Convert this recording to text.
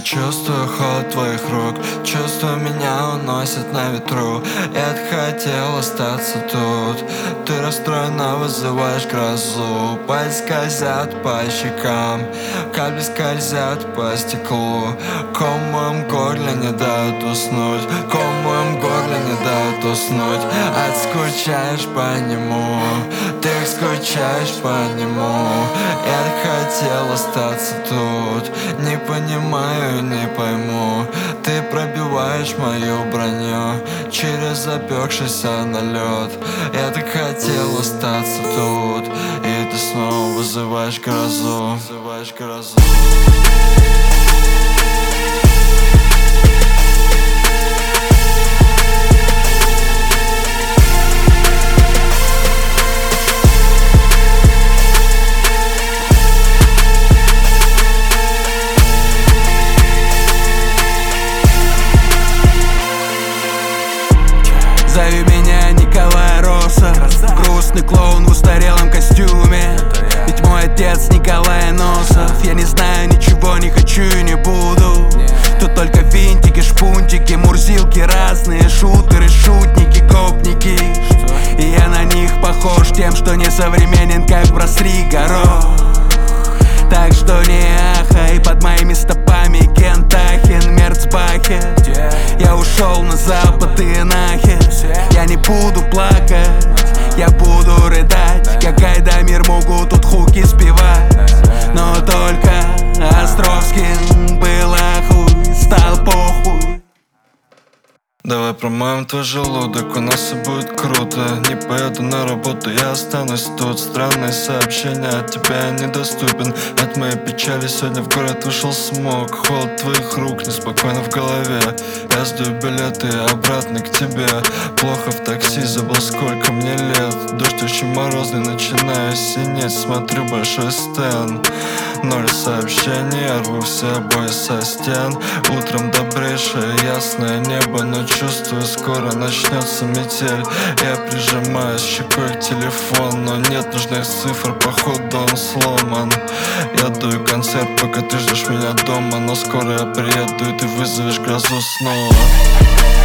чувствую холод твоих рук, чувствую, меня уносит на ветру. Я хотел остаться тут, ты расстроена, вызываешь грозу. Пальцы скользят по щекам, капли скользят по стеклу. Ком в моем горле не дают уснуть, ком в моем горле не дают уснуть. Отскучаешь по нему, ты скучаешь по нему. Я хотел остаться тут, не понимаю, не пойму. Ты пробиваешь мою броню через запекшийся налет. Я так хотел остаться тут, и ты снова вызываешь грозу. Зови меня Николай Росса, грустный клоун в устарелом костюме. Ведь мой отец Николай Носов. Я не знаю, ничего не хочу и не буду. Тут только винтики, шпунтики, мурзилки, разные шутеры, шутники, гопники. И я на них похож тем, что не современен, как бросли горох. Так что не ахай, под моими стопами Кентахен, Мерцбахе. Я ушел на запад и нахер. Я не буду плакать, я буду рыдать. Как Айдамир могу тут хуки спевать. Но только Островским было хуй, стал похуй. Давай промоем твой желудок, у нас все будет круто. Не поеду на работу, я останусь тут. Странные сообщения от тебя недоступен. От моей печали сегодня в город вышел смог. Холод твоих рук, неспокойно в голове. Я сдаю билеты обратно к тебе. Плохо в такси, забыл сколько мне лет. Дождь очень морозный, начинаю синеть. Смотрю большой стен, 0 сообщений, я рву все обои со стен. Утром добрейшее ясное небо, но чувствую, скоро начнется метель. Я прижимаюсь щекой к телефону, но нет нужных цифр, походу он сломан. Я дую концерт, пока ты ждешь меня дома, но скоро я приеду, и ты вызовешь грозу снова.